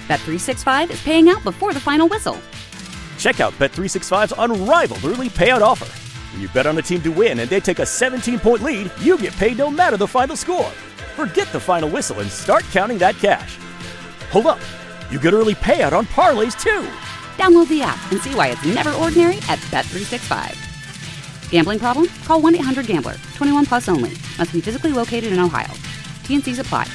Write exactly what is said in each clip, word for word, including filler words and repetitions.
Bet three sixty-five is paying out before the final whistle. Check out Bet three sixty-five's unrivaled early payout offer. When you bet on a team to win and they take a seventeen-point lead, you get paid no matter the final score. Forget the final whistle and start counting that cash. Hold up. You get early payout on parlays, too. Download the app and see why it's never ordinary at Bet three sixty-five. Gambling problem? Call one eight hundred gambler. twenty-one plus only. Must be physically located in Ohio. T N Cs apply.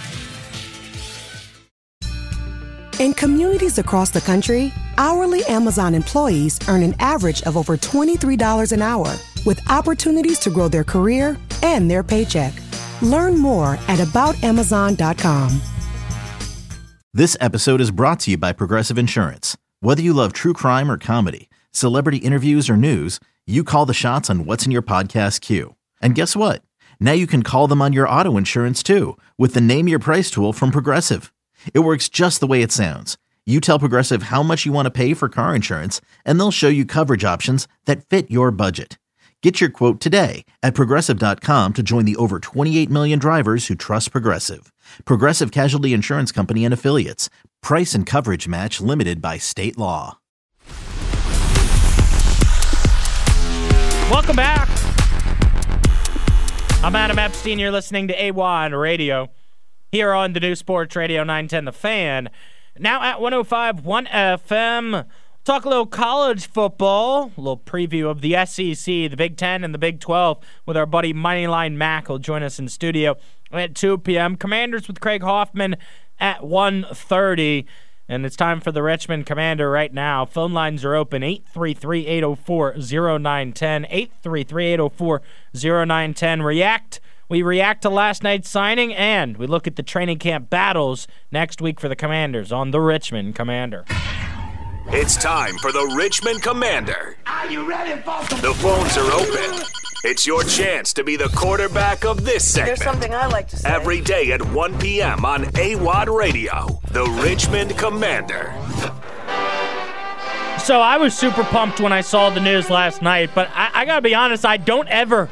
In communities across the country, hourly Amazon employees earn an average of over twenty-three dollars an hour, with opportunities to grow their career and their paycheck. Learn more at about amazon dot com. This episode is brought to you by Progressive Insurance. Whether you love true crime or comedy, celebrity interviews or news, you call the shots on what's in your podcast queue. And guess what? Now you can call them on your auto insurance too, with the Name Your Price tool from Progressive. It works just the way it sounds. You tell Progressive how much you want to pay for car insurance, and they'll show you coverage options that fit your budget. Get your quote today at Progressive dot com to join the over twenty-eight million drivers who trust Progressive. Progressive Casualty Insurance Company and Affiliates. Price and coverage match limited by state law. Welcome back. I'm Adam Epstein. You're listening to A W A Radio here on the new Sports Radio nine ten The Fan. Now at one oh five point one F M. Talk a little college football, a little preview of the S E C, the Big Ten, and the Big twelve with our buddy Moneyline Mac will join us in studio at two p.m. Commanders with Craig Hoffman at one thirty. And it's time for the Richmond Commander right now. Phone lines are open, eight three three, eight oh four, oh nine one oh, eight three three, eight oh four, oh nine one oh. React. We react to last night's signing, and we look at the training camp battles next week for the Commanders on the Richmond Commander. It's time for the Richmond Commander. Are you ready, folks? The phones are open. It's your chance to be the quarterback of this segment. There's something I like to say. Every day at one p.m. on A W A D Radio, the Richmond Commander. So I was super pumped when I saw the news last night, but I, I gotta be honest, I don't ever,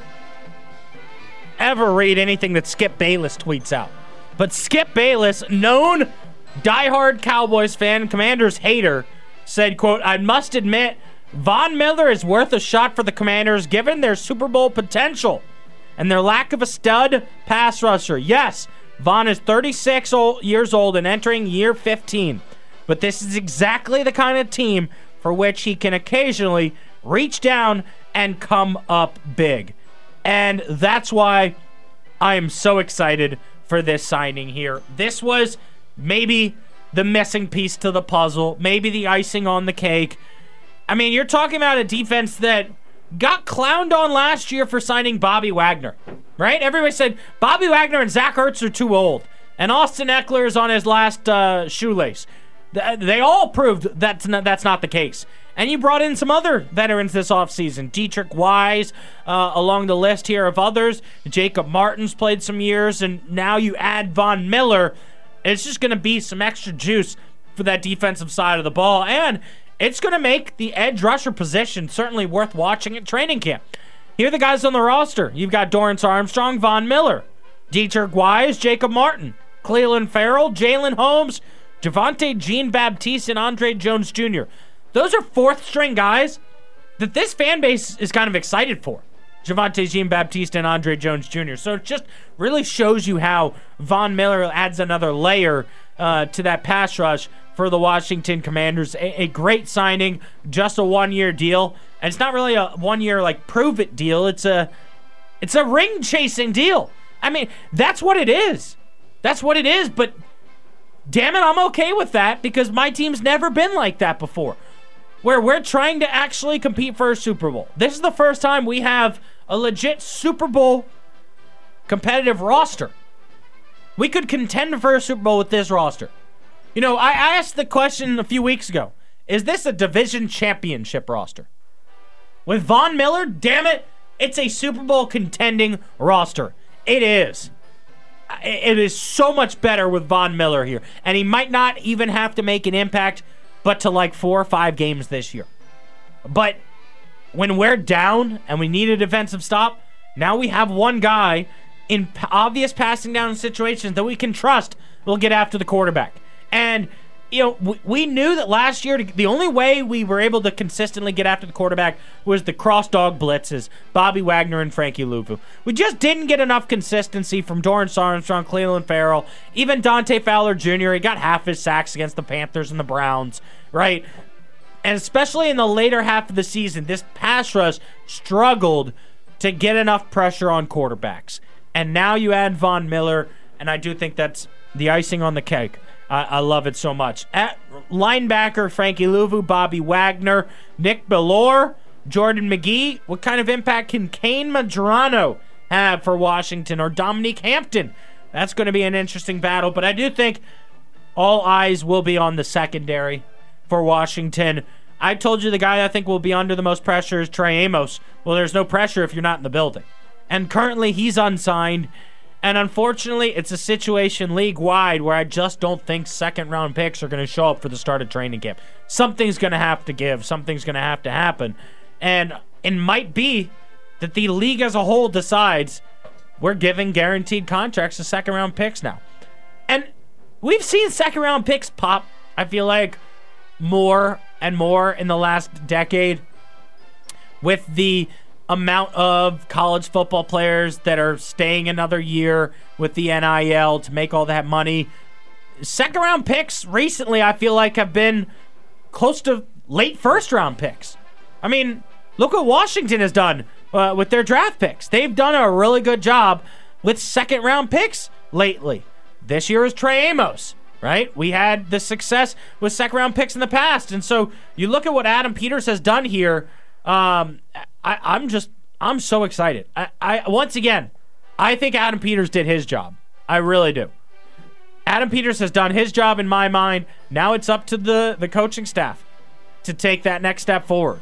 ever read anything that Skip Bayless tweets out. But Skip Bayless, known diehard Cowboys fan, Commanders hater, said, quote, I must admit, Von Miller is worth a shot for the Commanders given their Super Bowl potential and their lack of a stud pass rusher. Yes, Von is thirty-six old, years old and entering year fifteen, but this is exactly the kind of team for which he can occasionally reach down and come up big. And that's why I am so excited for this signing here. This was maybe the missing piece to the puzzle, maybe the icing on the cake. I mean, you're talking about a defense that got clowned on last year for signing Bobby Wagner, right? Everybody said Bobby Wagner and Zach Ertz are too old, and Austin Eckler is on his last uh, shoelace. They all proved that's not, that's not the case. And you brought in some other veterans this offseason. Dietrich Wise uh, along the list here of others. Jacob Martin's played some years, and now you add Von Miller. It's just going to be some extra juice for that defensive side of the ball, and it's going to make the edge rusher position certainly worth watching at training camp. Here are the guys on the roster. You've got Dorrance Armstrong, Von Miller, Dietrich Wise, Jacob Martin, Cleveland Farrell, Jalen Holmes, Javonte Jean-Baptiste, and Andre Jones Junior Those are fourth-string guys that this fan base is kind of excited for. Javonte Jean-Baptiste and Andre Jones Junior So it just really shows you how Von Miller adds another layer uh, to that pass rush for the Washington Commanders. A, a great signing, just a one-year deal. And it's not really a one-year, like, prove-it deal. It's a, it's a ring-chasing deal. I mean, that's what it is. That's what it is, but damn it, I'm okay with that because my team's never been like that before, where we're trying to actually compete for a Super Bowl. This is the first time we have a legit Super Bowl competitive roster. We could contend for a Super Bowl with this roster. You know, I asked the question a few weeks ago, is this a division championship roster? With Von Miller, damn it, it's a Super Bowl contending roster. It is. It is so much better with Von Miller here. And he might not even have to make an impact but to like four or five games this year. But when we're down and we need a defensive stop, now we have one guy in obvious passing down situations that we can trust will get after the quarterback. And you know, we, we knew that last year, the only way we were able to consistently get after the quarterback was the cross-dog blitzes, Bobby Wagner and Frankie Luvu. We just didn't get enough consistency from Dorrance Armstrong, Cleveland Farrell, even Dante Fowler Junior He got half his sacks against the Panthers and the Browns, right? And especially in the later half of the season, this pass rush struggled to get enough pressure on quarterbacks. And now you add Von Miller, and I do think that's the icing on the cake. I, I love it so much. At linebacker, Frankie Luvu, Bobby Wagner, Nick Bellore, Jordan McGee. What kind of impact can Kane Madrano have for Washington, or Dominique Hampton? That's going to be an interesting battle, but I do think all eyes will be on the secondary for Washington. I told you the guy I think will be under the most pressure is Trey Amos. Well, there's no pressure if you're not in the building. And currently he's unsigned. And unfortunately, it's a situation league-wide where I just don't think second-round picks are going to show up for the start of training camp. Something's going to have to give. Something's going to have to happen. And it might be that the league as a whole decides we're giving guaranteed contracts to second-round picks now. And we've seen second-round picks pop, I feel like, more and more in the last decade with the amount of college football players that are staying another year with the N I L to make all that money. Second round picks recently, I feel like, have been close to late first round picks. I mean, look what Washington has done uh, with their draft picks. They've done a really good job with second round picks lately. This year is Trey Amos, right? We had the success with second round picks in the past. And so you look at what Adam Peters has done here. Um, I, I'm just, I'm so excited. I, I, once again, I think Adam Peters did his job. I really do. Adam Peters has done his job in my mind. Now it's up to the, the coaching staff to take that next step forward.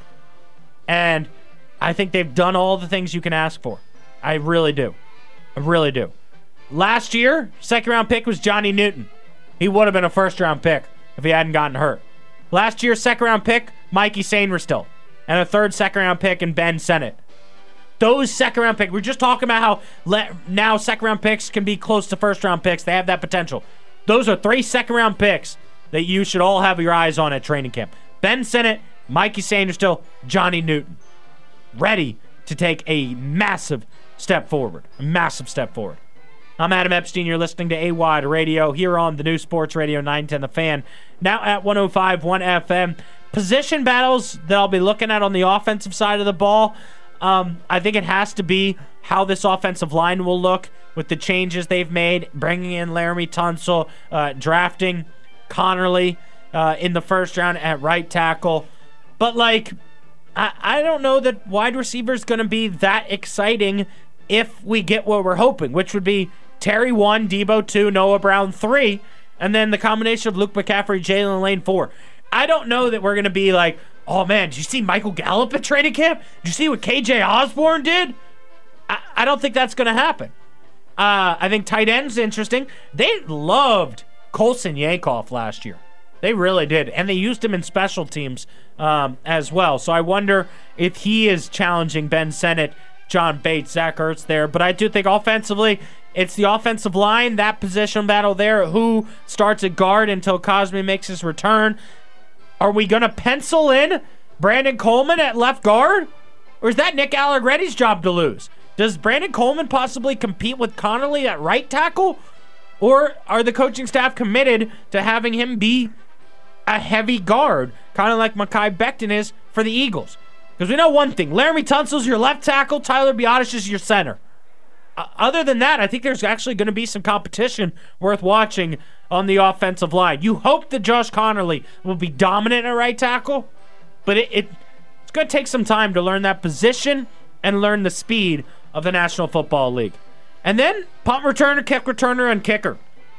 And I think they've done all the things you can ask for. I really do. I really do. Last year, second round pick was Johnny Newton. He would have been a first round pick if he hadn't gotten hurt. Last year's second round pick, Mikey Sainristil. And a third second-round pick in Ben Sennett. Those second-round picks, we're just talking about how le- now second-round picks can be close to first-round picks. They have that potential. Those are three second-round picks that you should all have your eyes on at training camp. Ben Sennett, Mikey Sainristil, Johnny Newton. Ready to take a massive step forward. A massive step forward. I'm Adam Epstein. You're listening to A W A D Radio here on the new Sports Radio nine ten The Fan. Now at one oh five point one F M. Position battles that I'll be looking at on the offensive side of the ball, um, I think it has to be how this offensive line will look with the changes they've made, bringing in Laramie Tunsil, uh, drafting Connerly uh, in the first round at right tackle. But, like, I, I don't know that wide receiver is going to be that exciting if we get what we're hoping, which would be Terry one, Debo two, Noah Brown three, and then the combination of Luke McCaffrey, Jalen Lane four. I don't know that we're going to be like, oh, man, did you see Michael Gallup at training camp? Did you see what K J Osborne did? I, I don't think that's going to happen. Uh, I think tight end's interesting. They loved Colson Yankoff last year. They really did. And they used him in special teams um, as well. So I wonder if he is challenging Ben Sennett, John Bates, Zach Ertz there. But I do think offensively, it's the offensive line, that position battle there. Who starts at guard until Cosme makes his return? Are we going to pencil in Brandon Coleman at left guard? Or is that Nick Allegretti's job to lose? Does Brandon Coleman possibly compete with Connerly at right tackle? Or are the coaching staff committed to having him be a heavy guard, kind of like Mekhi Becton is for the Eagles? Because we know one thing. Laramie Tunsil's your left tackle. Tyler Biadasz is your center. Uh, other than that, I think there's actually going to be some competition worth watching on the offensive line. You hope that Josh Connerly will be dominant at right tackle, but it, it it's going to take some time to learn that position and learn the speed of the National Football League. And then punt returner, kick returner, and kicker.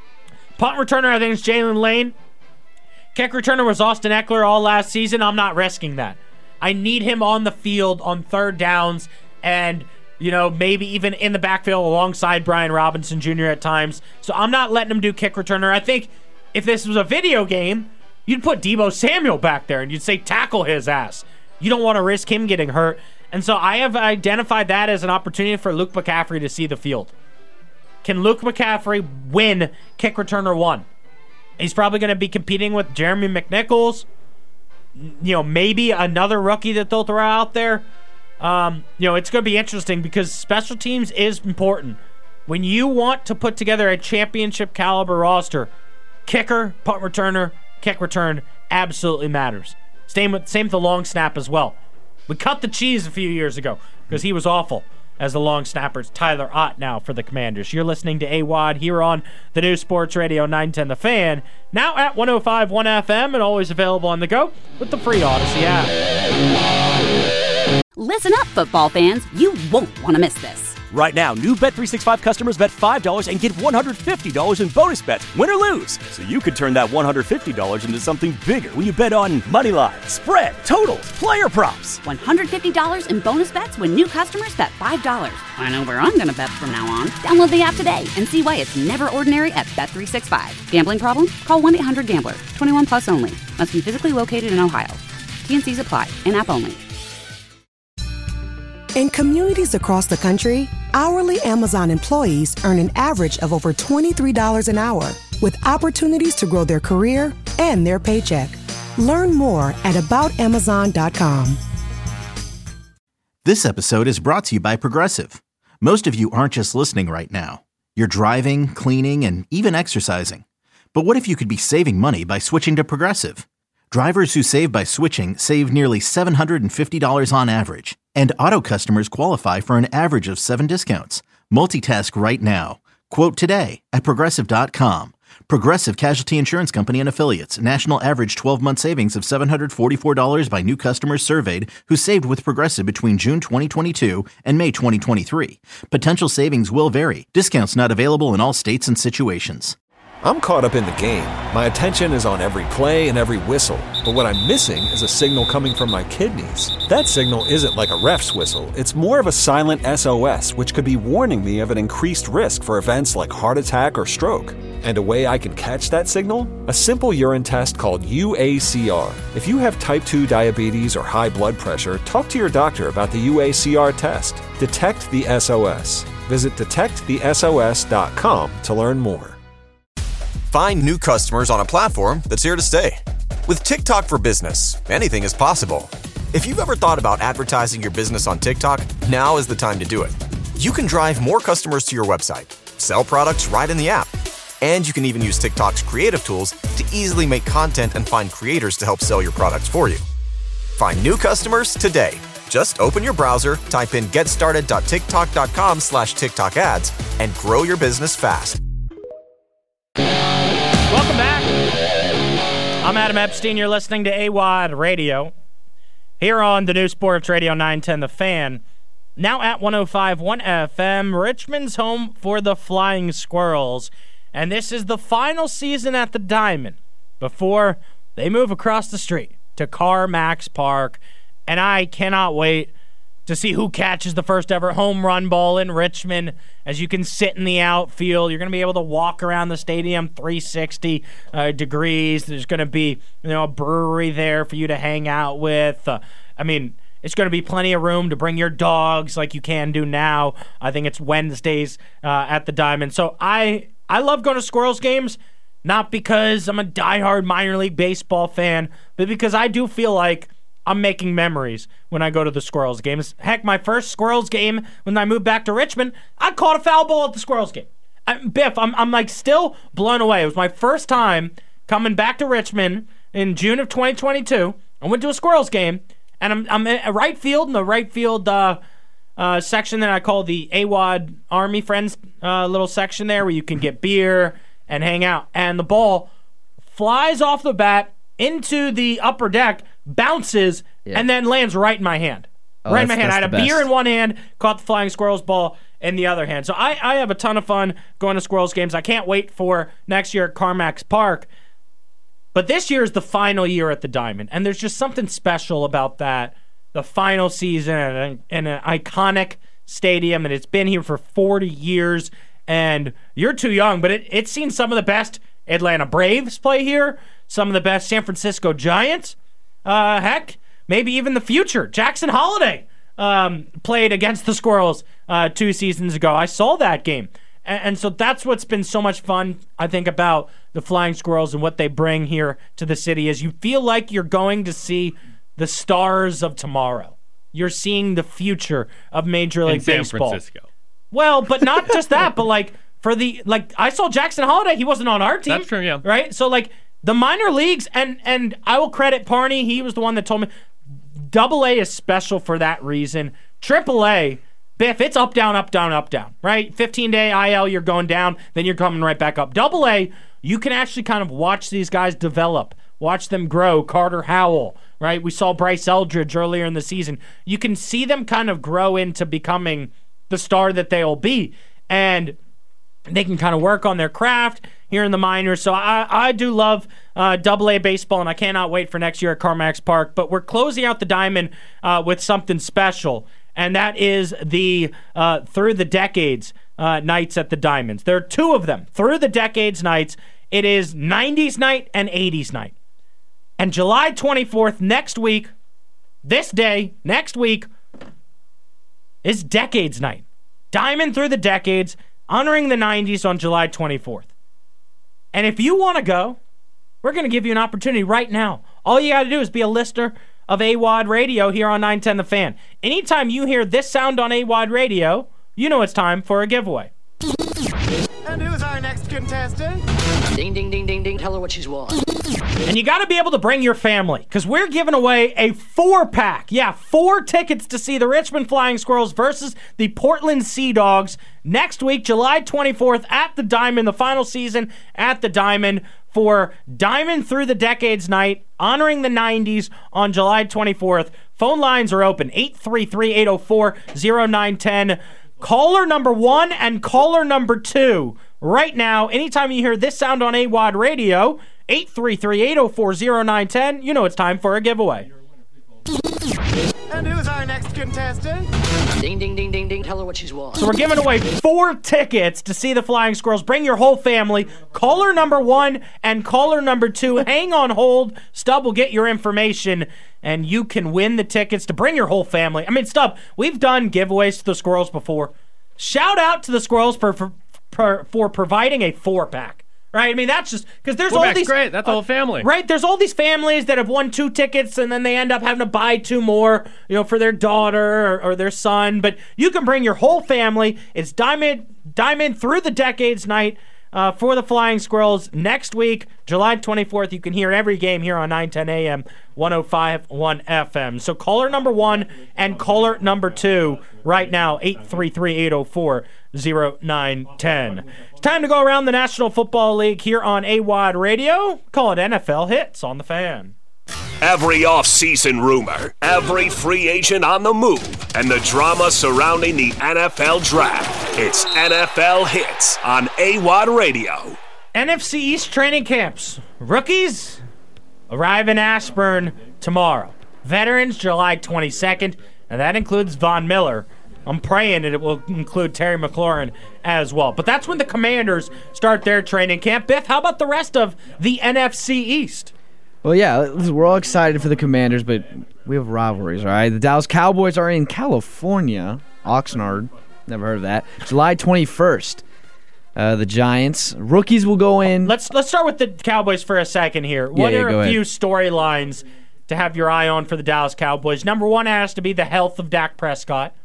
Punt returner, I think, is Jalen Lane. Kick returner was Austin Eckler all last season. I'm not risking that. I need him on the field on third downs and, you know, maybe even in the backfield alongside Brian Robinson Junior at times. So I'm not letting him do kick returner. I think if this was a video game, you'd put Deebo Samuel back there and you'd say tackle his ass. You don't want to risk him getting hurt. And so I have identified that as an opportunity for Luke McCaffrey to see the field. Can Luke McCaffrey win kick returner one? He's probably going to be competing with Jeremy McNichols. You know, maybe another rookie that they'll throw out there. Um, you know, it's going to be interesting because special teams is important. When you want to put together a championship caliber roster, kicker, punt returner, kick return absolutely matters. Same with, same with the long snap as well. We cut the cheese a few years ago because he was awful as the long snappers. Tyler Ott now for the Commanders. You're listening to A W O D here on the new Sports Radio nine ten The Fan. Now at one oh five point one F M and always available on the go with the free Odyssey app. Listen up, football fans. You won't want to miss this. Right now, new Bet three sixty-five customers bet five dollars and get one hundred fifty dollars in bonus bets, win or lose. So you could turn that one hundred fifty dollars into something bigger when you bet on money line, spread, totals, player props. one hundred fifty dollars in bonus bets when new customers bet five dollars. I know where I'm going to bet from now on. Download the app today and see why it's never ordinary at Bet three sixty-five. Gambling problem? Call one eight hundred gambler. twenty-one plus only. Must be physically located in Ohio. T N Cs apply. In-app only. In communities across the country, hourly Amazon employees earn an average of over twenty-three dollars an hour, with opportunities to grow their career and their paycheck. Learn more at about amazon dot com. This episode is brought to you by Progressive. Most of you aren't just listening right now. You're driving, cleaning, and even exercising. But what if you could be saving money by switching to Progressive? Drivers who save by switching save nearly seven hundred fifty dollars on average. And auto customers qualify for an average of seven discounts. Multitask right now. Quote today at Progressive dot com. Progressive Casualty Insurance Company and Affiliates. National average twelve-month savings of seven hundred forty-four dollars by new customers surveyed who saved with Progressive between June twenty twenty-two and May twenty twenty-three. Potential savings will vary. Discounts not available in all states and situations. I'm caught up in the game. My attention is on every play and every whistle. But what I'm missing is a signal coming from my kidneys. That signal isn't like a ref's whistle. It's more of a silent S O S, which could be warning me of an increased risk for events like heart attack or stroke. And a way I can catch that signal? A simple urine test called U A C R. If you have type two diabetes or high blood pressure, talk to your doctor about the U A C R test. Detect the S O S. Visit detect the S O S dot com to learn more. Find new customers on a platform that's here to stay. With TikTok for Business, anything is possible. If you've ever thought about advertising your business on TikTok, now is the time to do it. You can drive more customers to your website, sell products right in the app, and you can even use TikTok's creative tools to easily make content and find creators to help sell your products for you. Find new customers today. Just open your browser, type in getstarted.tiktok.com slash TikTok ads, and grow your business fast. Welcome back. I'm Adam Epstein. You're listening to A W O D Radio here on the new Sports Radio nine ten The Fan. Now at one oh five point one F M, Richmond's home for the Flying Squirrels. And this is the final season at the Diamond before they move across the street to CarMax Park. And I cannot wait to see who catches the first ever home run ball in Richmond. As you can sit in the outfield, you're going to be able to walk around the stadium three hundred sixty uh, degrees. There's going to be, you know, a brewery there for you to hang out with. Uh, I mean, it's going to be plenty of room to bring your dogs like you can do now. I think it's Wednesdays uh, at the Diamond. So I I love going to Squirrels games, not because I'm a diehard minor league baseball fan, but because I do feel like I'm making memories when I go to the Squirrels games. Heck, my first Squirrels game when I moved back to Richmond, I caught a foul ball at the Squirrels game. I, Biff, I'm I'm like still blown away. It was my first time coming back to Richmond in June of twenty twenty-two. I went to a Squirrels game, and I'm I'm at right field in the right field uh, uh, section that I call the A W O D Army Friends uh, little section there, where you can get beer and hang out. And the ball flies off the bat into the upper deck, bounces, yeah. and then lands right in my hand. Oh, right in my hand. I had a best. beer in one hand, caught the Flying Squirrels ball in the other hand. So I, I have a ton of fun going to Squirrels games. I can't wait for next year at CarMax Park. But this year is the final year at the Diamond, and there's just something special about that. The final season in an, in an iconic stadium, and it's been here for forty years. And you're too young, but it, it's seen some of the best Atlanta Braves play here, some of the best San Francisco Giants. Uh, heck, maybe even the future. Jackson Holiday um, played against the Squirrels uh, two seasons ago. I saw that game. And, and so that's what's been so much fun, I think, about the Flying Squirrels and what they bring here to the city is you feel like you're going to see the stars of tomorrow. You're seeing the future of Major League In San Baseball. Francisco. Well, but not just that, but like for the like I saw Jackson Holliday, he wasn't on our team. That's true, yeah. Right? So like the minor leagues, and and I will credit Parney, he was the one that told me Double A is special for that reason. Triple A, Biff, it's up, down, up, down, up, down, right? fifteen-day I L, you're going down, then you're coming right back up. Double A, you can actually kind of watch these guys develop, watch them grow. Carter Howell, right? We saw Bryce Eldridge earlier in the season. You can see them kind of grow into becoming the star that they'll be. And they can kind of work on their craft here in the minors. So I, I do love uh, Double A baseball, and I cannot wait for next year at CarMax Park. But we're closing out the Diamond uh, with something special, and that is the uh, Through the Decades uh, nights at the Diamonds. There are two of them, Through the Decades nights. It is nineties night and eighties night. And July twenty-fourth, next week, this day, next week, is Decades night. Diamond Through the Decades, honoring the nineties on July twenty-fourth. And if you want to go, we're going to give you an opportunity right now. All you got to do is be a listener of A W O D Radio here on nine ten The Fan. Anytime you hear this sound on A W O D Radio, you know it's time for a giveaway. And who's our next contestant? Ding, ding, ding, ding, ding. Tell her what she's won. And you got to be able to bring your family, because we're giving away a four-pack. Yeah, four tickets to see the Richmond Flying Squirrels versus the Portland Sea Dogs next week, July twenty-fourth, at the Diamond, the final season at the Diamond for Diamond Through the Decades night, honoring the nineties on July twenty-fourth. Phone lines are open, eight three three, eight oh four, oh nine one oh. Caller number one and caller number two right now. Anytime you hear this sound on A W O D Radio, eight three three, eight oh four, oh nine one oh, you know it's time for a giveaway. And who's our next contestant? Ding, ding, ding, ding, ding. Tell her what she's won. So we're giving away four tickets to see the Flying Squirrels. Bring your whole family. Caller number one and caller number two. Hang on hold. Stub will get your information, and you can win the tickets to bring your whole family. I mean, Stub, we've done giveaways to the Squirrels before. Shout out to the Squirrels for for, for, for providing a four-pack. Right? I mean, that's just because there's all these. Great. That's the uh, whole family. Right? There's all these families that have won two tickets and then they end up having to buy two more, you know, for their daughter or, or their son. But you can bring your whole family. It's Diamond Diamond Through the Decades night uh, for the Flying Squirrels next week, July twenty-fourth. You can hear every game here on nine ten A M, one oh five point one F M. So caller number one and caller number two right now, eight three three, eight oh four, oh nine one oh. Time to go around the National Football League here on A W O D Radio. Call it N F L Hits on the Fan. Every off-season rumor, every free agent on the move, and the drama surrounding the N F L Draft. It's N F L Hits on A W O D Radio. N F C East training camps. Rookies arrive in Ashburn tomorrow. Veterans, July twenty-second, and that includes Von Miller. I'm praying it will include Terry McLaurin as well. But that's when the Commanders start their training camp. Biff, how about the rest of the N F C East? Well, yeah, listen, we're all excited for the Commanders, but we have rivalries, all right? The Dallas Cowboys are in California. Oxnard, never heard of that. July twenty-first. Uh, the Giants. Rookies will go in. Let's let's start with the Cowboys for a second here. What yeah, are yeah, a few ahead. storylines to have your eye on for the Dallas Cowboys? Number one has to be the health of Dak Prescott.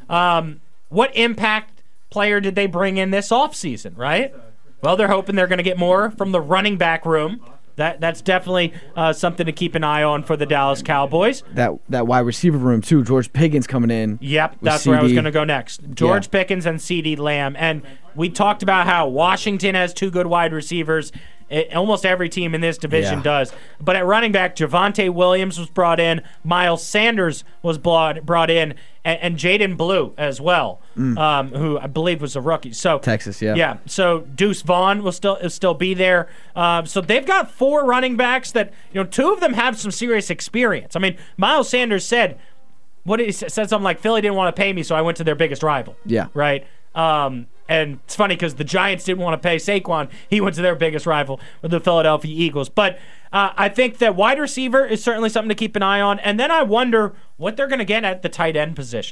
Um, what impact player did they bring in this offseason, right? Well, they're hoping they're going to get more from the running back room. That That's definitely uh, something to keep an eye on for the Dallas Cowboys. That that wide receiver room, too. George Pickens coming in. Yep, that's C D. where I was going to go next. George yeah. Pickens and CeeDee Lamb. And we talked about how Washington has two good wide receivers. It, almost every team in this division yeah. does. But at running back, Javonte Williams was brought in. Miles Sanders was brought, brought in. And, and Jaden Blue as well, mm. um, who I believe was a rookie. So Texas, yeah. Yeah, so Deuce Vaughn will still will still be there. Uh, so they've got four running backs that, you know, two of them have some serious experience. I mean, Miles Sanders said, what he said something like, Philly didn't want to pay me, so I went to their biggest rival. Yeah. Right? Um, and it's funny because the Giants didn't want to pay Saquon. He went to their biggest rival with the Philadelphia Eagles. But uh, I think that wide receiver is certainly something to keep an eye on. And then I wonder what they're going to get at the tight end position.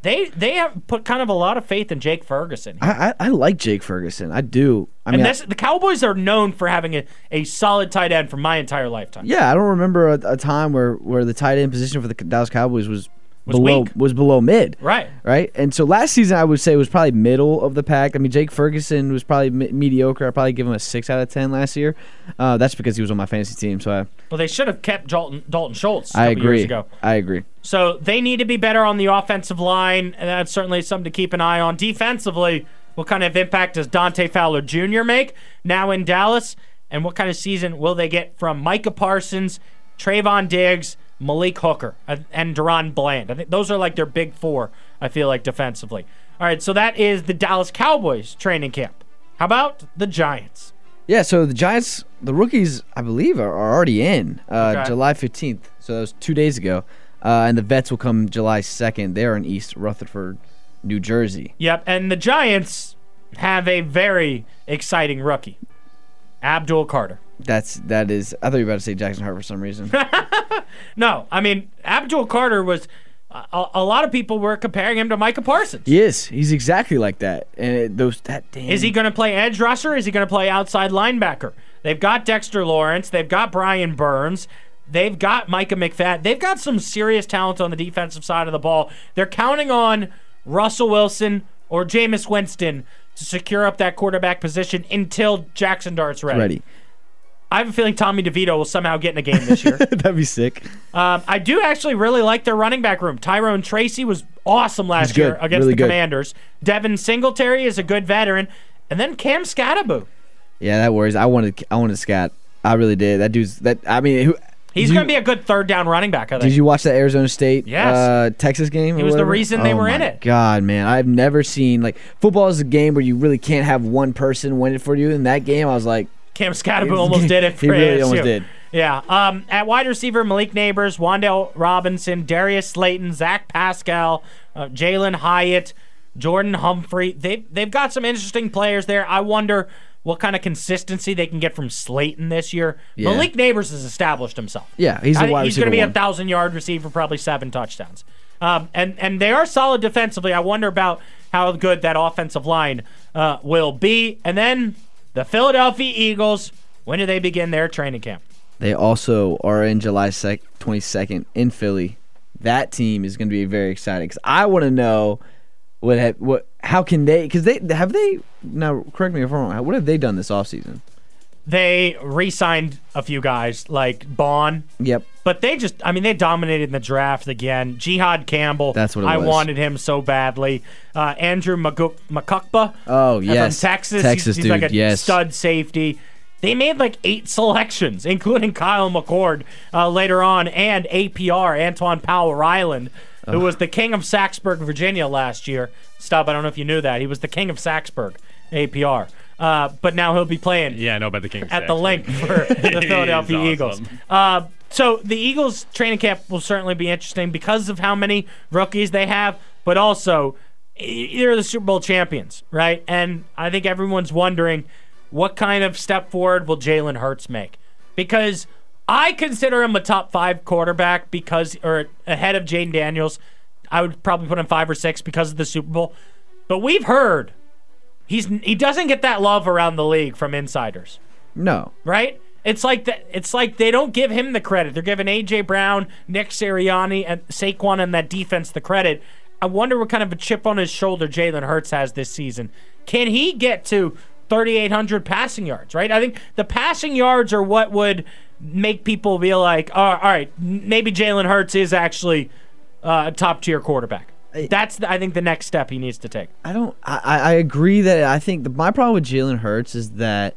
They they have put kind of a lot of faith in Jake Ferguson. I, I, I like Jake Ferguson. I do. I and mean, this, the Cowboys are known for having a, a solid tight end for my entire lifetime. Yeah, I don't remember a, a time where, where the tight end position for the Dallas Cowboys was, Was below weak. was below mid. Right. Right. And so last season I would say was probably middle of the pack. I mean, Jake Ferguson was probably me- mediocre. I'd probably give him a six out of ten last year. Uh, that's because he was on my fantasy team. So I, Well, they should have kept Dalton, Dalton Schultz a I couple agree. years ago. I agree. So they need to be better on the offensive line, and that's certainly something to keep an eye on. Defensively, what kind of impact does Dante Fowler Junior make now in Dallas? And what kind of season will they get from Micah Parsons, Trayvon Diggs, Malik Hooker, and Deron Bland? I think those are like their big four, I feel like, defensively. All right, so that is the Dallas Cowboys training camp. How about the Giants? Yeah, so the Giants, the rookies, I believe, are, are already in uh, Okay. July fifteenth. So that was two days ago. Uh, and the vets will come July second. They're in East Rutherford, New Jersey. Yep, and the Giants have a very exciting rookie, Abdul Carter. That's that is. I thought you were about to say Jackson Hart for some reason. No, I mean, Abdul Carter was, a, a lot of people were comparing him to Micah Parsons. He is. He's exactly like that. And it, those that damn. Is he going to play edge rusher? Is he going to play outside linebacker? They've got Dexter Lawrence. They've got Brian Burns. They've got Micah McFadden. They've got some serious talent on the defensive side of the ball. They're counting on Russell Wilson or Jameis Winston to secure up that quarterback position until Jackson Dart's ready. ready? I have a feeling Tommy DeVito will somehow get in a game this year. That'd be sick. Um, I do actually really like their running back room. Tyrone Tracy was awesome last He's good. year against Really the good. Commanders. Devin Singletary is a good veteran. And then Cam Scatterbo. Yeah, that worries. I wanted. I wanted Scott. I really did. That dude's. That I mean, who? He's did going to you- be a good third down running back, I think. Did you watch that Arizona State Yes. uh, Texas game? He or was the whatever? reason they Oh were in my it. God, man, I've never seen like football is a game where you really can't have one person win it for you. In that game, I was like, Cam Scatterbo almost did it for He really A S U. almost did. Yeah. Um, at wide receiver, Malik Neighbors, Wandale Robinson, Darius Slayton, Zach Pascal, uh, Jalen Hyatt, Jordan Humphrey. They've, they've got some interesting players there. I wonder what kind of consistency they can get from Slayton this year. Yeah. Malik Neighbors has established himself. Yeah, he's a I think wide He's going to receiver be a one. thousand-yard receiver, probably seven touchdowns. Um, and, and they are solid defensively. I wonder about how good that offensive line uh, will be. And then the Philadelphia Eagles, when do they begin their training camp? They also are in July twenty-second in Philly. That team is going to be very exciting because I want to know what ha- what how can they because they have they now correct me if I'm wrong. What have they done this offseason? They re-signed a few guys like Bond. Yep. But they just, I mean, they dominated in the draft again. Jihad Campbell. That's what it I was. wanted him so badly. Uh, Andrew Magu- McCukba. Oh, uh, yes. From Texas. Texas, he's, he's like dude, a yes. stud safety. They made like eight selections, including Kyle McCord uh, later on, and A P R, Antoine Powell Ryland, who was the king of Saxburg, Virginia last year. Stub, I don't know if you knew that. He was the king of Saxburg, A P R. Uh, but now he'll be playing Yeah, I know about the King. at the link for the Philadelphia He's Eagles. awesome. Uh, so the Eagles training camp will certainly be interesting because of how many rookies they have, but also e- they're the Super Bowl champions, right? And I think everyone's wondering what kind of step forward will Jalen Hurts make? Because I consider him a top five quarterback because, or ahead of Jaden Daniels. I would probably put him five or six because of the Super Bowl. But we've heard he's he doesn't get that love around the league from insiders. No. Right? It's like that. It's like they don't give him the credit. They're giving A J Brown, Nick Sirianni, and Saquon and that defense the credit. I wonder what kind of a chip on his shoulder Jalen Hurts has this season. Can he get to thirty-eight hundred passing yards? Right? I think the passing yards are what would make people be like, oh, all right, maybe Jalen Hurts is actually uh, a top tier quarterback. That's, the, I think, the next step he needs to take. I don't. I, I agree that I think the, my problem with Jalen Hurts is that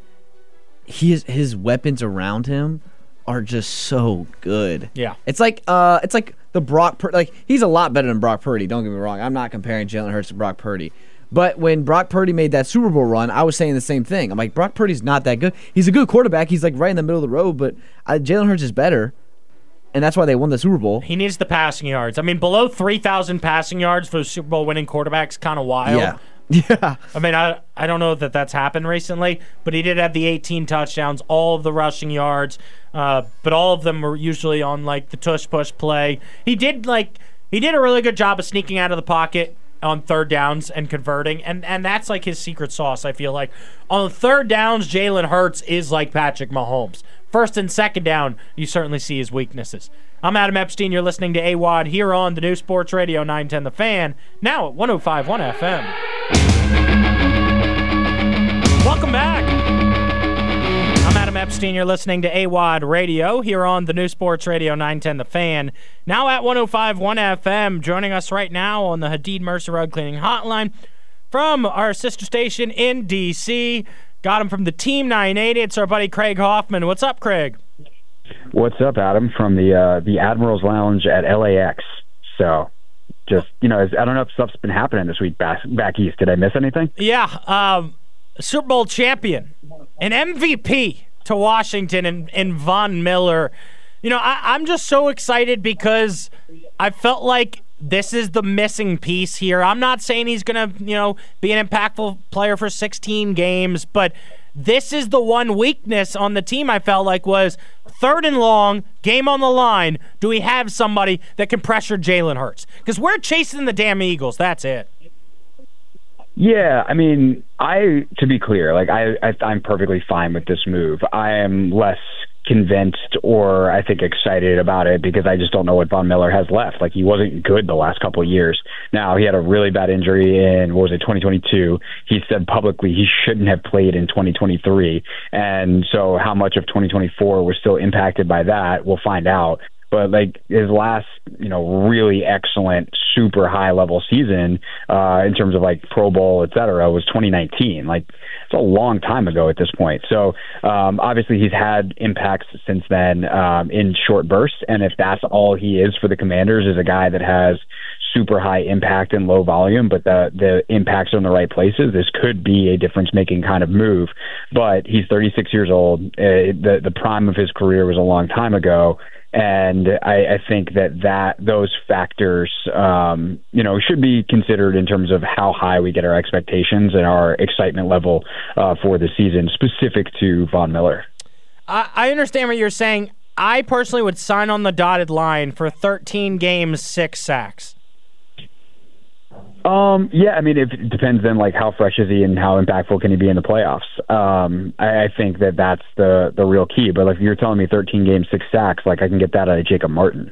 he is, his weapons around him are just so good. Yeah. It's like uh, it's like the Brock Pur- like he's a lot better than Brock Purdy. Don't get me wrong. I'm not comparing Jalen Hurts to Brock Purdy. But when Brock Purdy made that Super Bowl run, I was saying the same thing. I'm like, Brock Purdy's not that good. He's a good quarterback. He's like right in the middle of the road, but uh, Jalen Hurts is better. And that's why they won the Super Bowl. He needs the passing yards. I mean, below three thousand passing yards for a Super Bowl winning quarterback's kind of wild. Yeah. Yeah. I mean, I I don't know that that's happened recently, but he did have the eighteen touchdowns, all of the rushing yards, uh, but all of them were usually on, like, the tush-push play. He did, like, he did a really good job of sneaking out of the pocket on third downs and converting, and, and that's like his secret sauce, I feel like. On third downs, Jalen Hurts is like Patrick Mahomes. First and second down, you certainly see his weaknesses. I'm Adam Epstein. You're listening to A W O D here on the new Sports Radio nine ten The Fan, now at one oh five point one F M. Welcome back. I'm Adam Epstein. You're listening to A W O D Radio here on the new Sports Radio nine ten The Fan, now at one oh five point one F M. Joining us right now on the Hadid Mercer Rug Cleaning Hotline from our sister station in D C. Got him from the Team nine eighty. It's our buddy Craig Hoffman. What's up, Craig? What's up, Adam? From the uh, the Admirals Lounge at L A X. So, just, you know, I don't know if stuff's been happening this week back, back east. Did I miss anything? Yeah. Um, Super Bowl champion, an M V P to Washington, and, and Von Miller. You know, I, I'm just so excited because I felt like this is the missing piece here. I'm not saying he's going to, you know, be an impactful player for sixteen games, but this is the one weakness on the team I felt like was third and long, game on the line. Do we have somebody that can pressure Jalen Hurts? Because we're chasing the damn Eagles. That's it. Yeah, I mean, I to be clear, like I, I I'm perfectly fine with this move. I am less convinced or I think excited about it because I just don't know what Von Miller has left. Like, he wasn't good the last couple of years. Now, he had a really bad injury in, what was it, twenty twenty-two. He said publicly he shouldn't have played in twenty twenty-three. And so how much of twenty twenty-four was still impacted by that, we'll find out. But like his last, you know, really excellent, super high level season uh, in terms of like Pro Bowl, et cetera, was twenty nineteen. Like, it's a long time ago at this point. So um, obviously he's had impacts since then um, in short bursts. And if that's all he is for the Commanders, is a guy that has super high impact and low volume, but the the impacts are in the right places, this could be a difference-making kind of move. But he's thirty-six years old. Uh, the the prime of his career was a long time ago. And I, I think that, that those factors, um, you know, should be considered in terms of how high we get our expectations and our excitement level uh, for the season, specific to Von Miller. I, I understand what you're saying. I personally would sign on the dotted line for thirteen games, six sacks. Um, yeah, I mean, it depends then, like, how fresh is he and how impactful can he be in the playoffs? Um, I, I think that that's the, the real key. But like, if you're telling me thirteen games, six sacks, like, I can get that out of Jacob Martin.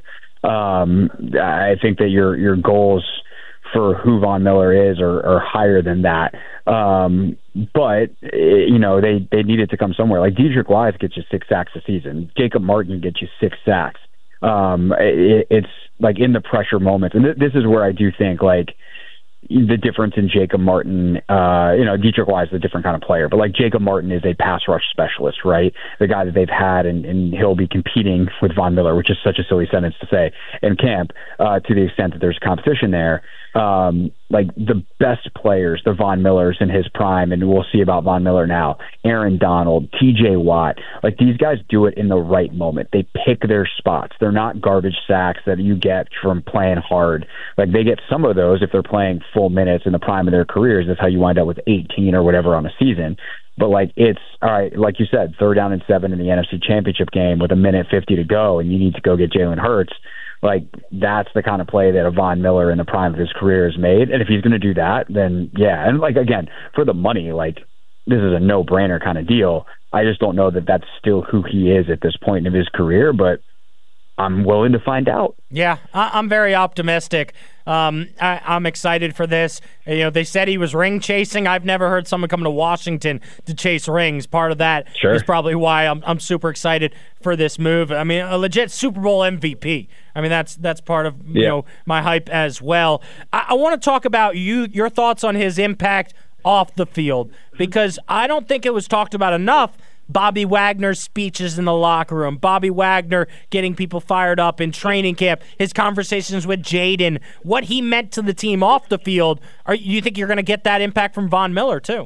Um, I think that your your goals for who Von Miller is are, are higher than that. Um, but, you know, they, they need it to come somewhere. Like, Deatrich Wise gets you six sacks a season. Jacob Martin gets you six sacks. Um, it, it's, like, in the pressure moments. And th- this is where I do think, like, the difference in Jacob Martin, uh, you know, Deatrich Wise is a different kind of player, but like Jacob Martin is a pass rush specialist, right? The guy that they've had, and, and he'll be competing with Von Miller, which is such a silly sentence to say, in camp, uh, to the extent that there's competition there. Um, like the best players, the Von Millers in his prime, and we'll see about Von Miller now, Aaron Donald, T J Watt, like these guys do it in the right moment. They pick their spots. They're not garbage sacks that you get from playing hard. Like, they get some of those if they're playing full minutes in the prime of their careers. That's how you wind up with eighteen or whatever on a season. But like, it's all right, like you said, third down and seven in the N F C Championship game with a minute fifty to go, and you need to go get Jalen Hurts. Like, that's the kind of play that a Von Miller in the prime of his career has made. And if he's going to do that, then yeah. And like, again, for the money, like, this is a no-brainer kind of deal. I just don't know that that's still who he is at this point in his career, but I'm willing to find out. Yeah, I- I'm very optimistic. Um, I- I'm excited for this. You know, they said he was ring chasing. I've never heard someone come to Washington to chase rings. Part of that sure. is probably why I'm I'm super excited for this move. I mean, a legit Super Bowl M V P. I mean, that's that's part of you yeah. know my hype as well. I, I want to talk about you your thoughts on his impact off the field, because I don't think it was talked about enough. Bobby Wagner's speeches in the locker room, Bobby Wagner getting people fired up in training camp, his conversations with Jaden, what he meant to the team off the field. Are you think you're going to get that impact from Von Miller too?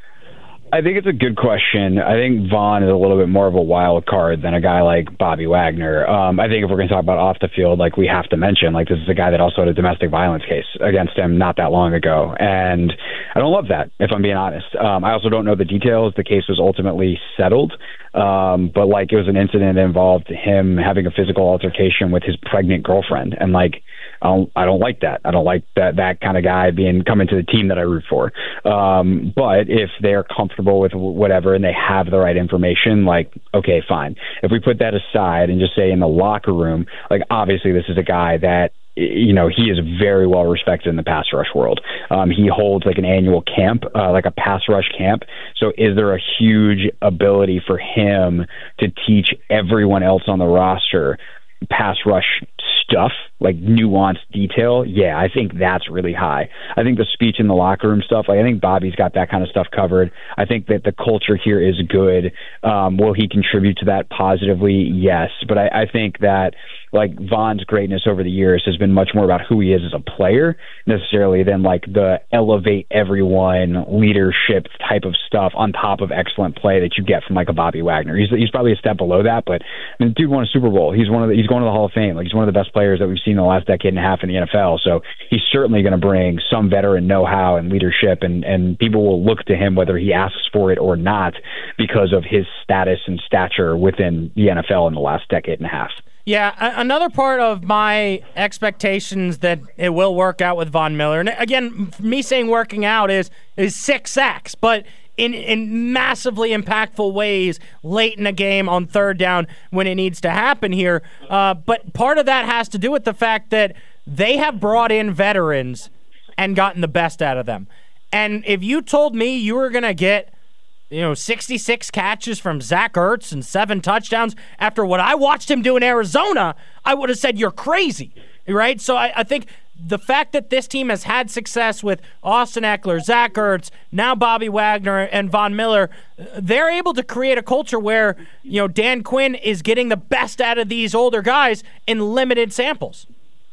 I think it's a good question. I think Von is a little bit more of a wild card than a guy like Bobby Wagner. Um, I think if we're going to talk about off the field, like, we have to mention, like, this is a guy that also had a domestic violence case against him not that long ago. And I don't love that, if I'm being honest. Um, I also don't know the details. The case was ultimately settled. Um, but like, it was an incident that involved him having a physical altercation with his pregnant girlfriend. And like, I don't, I don't like that. I don't like that that kind of guy being coming to the team that I root for. Um, but if they're comfortable with whatever and they have the right information, like, okay, fine. If we put that aside and just say in the locker room, like, obviously this is a guy that, you know, he is very well respected in the pass rush world. Um, he holds like an annual camp, uh, like a pass rush camp. So is there a huge ability for him to teach everyone else on the roster pass rush stuff, like nuanced detail? Yeah, I think that's really high. I think the speech in the locker room stuff, like I think Bobby's got that kind of stuff covered. I think that the culture here is good. Um, will he contribute to that positively? Yes. But I, I think that like Von's greatness over the years has been much more about who he is as a player necessarily than like the elevate everyone leadership type of stuff on top of excellent play that you get from like a Bobby Wagner. He's he's probably a step below that, but I mean, the dude won a Super Bowl. He's one of the, he's going to the Hall of Fame. Like he's one of the best players that we've seen in the last decade and a half in the N F L. So he's certainly going to bring some veteran know-how and leadership, and and people will look to him whether he asks for it or not because of his status and stature within the N F L in the last decade and a half. Yeah, another part of my expectations that it will work out with Von Miller, and again, me saying working out is is six sacks, but in in massively impactful ways late in a game on third down when it needs to happen here. Uh, but part of that has to do with the fact that they have brought in veterans and gotten the best out of them. And if you told me you were going to get you know, sixty-six catches from Zach Ertz and seven touchdowns after what I watched him do in Arizona, I would have said you're crazy, right? So I, I think the fact that this team has had success with Austin Eckler, Zach Ertz, now Bobby Wagner and Von Miller, they're able to create a culture where, you know, Dan Quinn is getting the best out of these older guys in limited samples.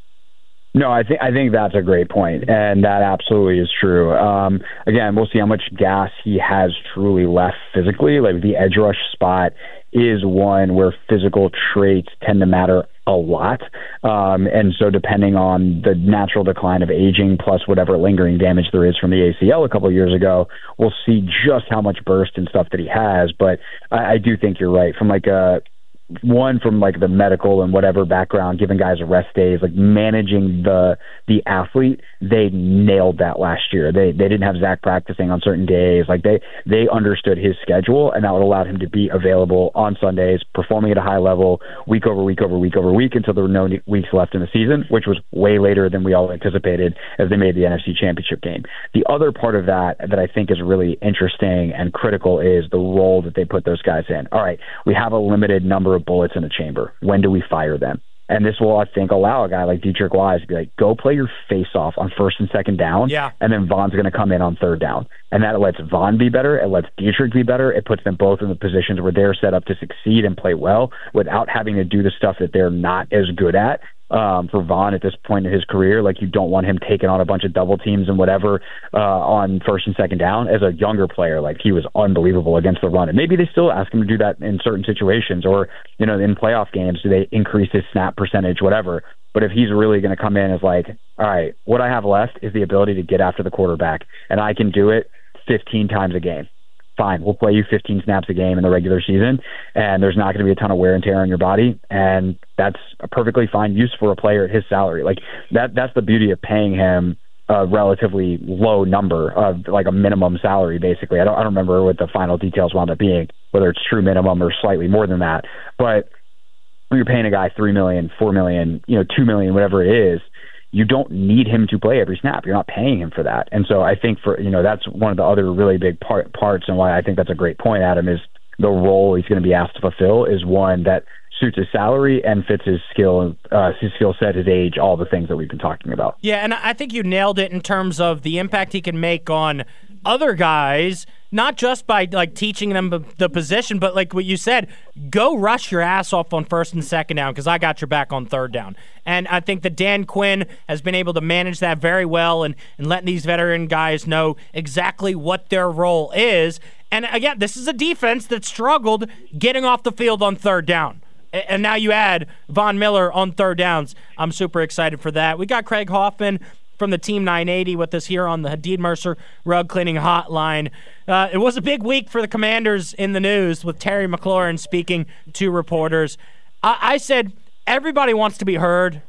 No, I think I think that's a great point, and that absolutely is true. Um, again, we'll see how much gas he has truly left physically. Like the edge rush spot is one where physical traits tend to matter a lot, um, and so depending on the natural decline of aging plus whatever lingering damage there is from the A C L a couple of years ago, we'll see just how much burst and stuff that he has. But I, I do think you're right. From like a one from like the medical and whatever background, giving guys rest days, like managing the the athlete, they nailed that last year. They they didn't have Zach practicing on certain days. Like they they understood his schedule, and that would allow him to be available on Sundays, performing at a high level, week over week over week over week until there were no weeks left in the season, which was way later than we all anticipated as they made the N F C Championship game. The other part of that that I think is really interesting and critical is the role that they put those guys in. All right, we have a limited number of bullets in the chamber. When do we fire them? And this will, I think, allow a guy like Dietrich Wise to be like, go play your face off on first and second down, yeah. and then Von's going to come in on third down. And that lets Von be better. It lets Dietrich be better. It puts them both in the positions where they're set up to succeed and play well without having to do the stuff that they're not as good at. Um, for Von at this point in his career, like you don't want him taking on a bunch of double teams and whatever uh, on first and second down. As a younger player, like he was unbelievable against the run, and maybe they still ask him to do that in certain situations, or you know, in playoff games, do they increase his snap percentage, whatever. But if he's really going to come in as like, all right, what I have left is the ability to get after the quarterback, and I can do it fifteen times a game. Fine, we'll play you fifteen snaps a game in the regular season, and there's not going to be a ton of wear and tear on your body, and that's a perfectly fine use for a player at his salary. Like that, that's the beauty of paying him a relatively low number of like a minimum salary, basically. I don't, I don't remember what the final details wound up being, whether it's true minimum or slightly more than that. But when you're paying a guy three million, four million, you know, two million, whatever it is, you don't need him to play every snap. You're not paying him for that. And so I think for, you know, that's one of the other really big part, parts and why I think that's a great point, Adam, is the role he's going to be asked to fulfill is one that suits his salary and fits his skill, uh, his skill set, his age, all the things that we've been talking about. Yeah, and I think you nailed it in terms of the impact he can make on other guys, not just by like teaching them the position, but like what you said, go rush your ass off on first and second down because I got your back on third down. And I think that Dan Quinn has been able to manage that very well and, and letting these veteran guys know exactly what their role is. And again, this is a defense that struggled getting off the field on third down. And now you add Von Miller on third downs. I'm super excited for that. We got Craig Hoffman from the Team nine eighty with us here on the Hadid Mercer Rug Cleaning Hotline. Uh, it was a big week for the Commanders in the news with Terry McLaurin speaking to reporters. I, I said everybody wants to be heard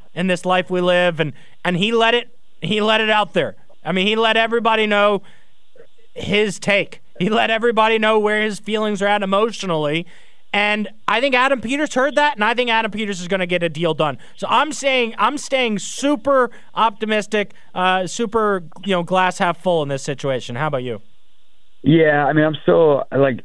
in this life we live, and and he let it he let it out there. I mean, he let everybody know his take. He let everybody know where his feelings are at emotionally. And I think Adam Peters heard that, and I think Adam Peters is going to get a deal done. So I'm saying I'm staying super optimistic, uh, super you know glass half full in this situation. How about you? Yeah, I mean, I'm still like,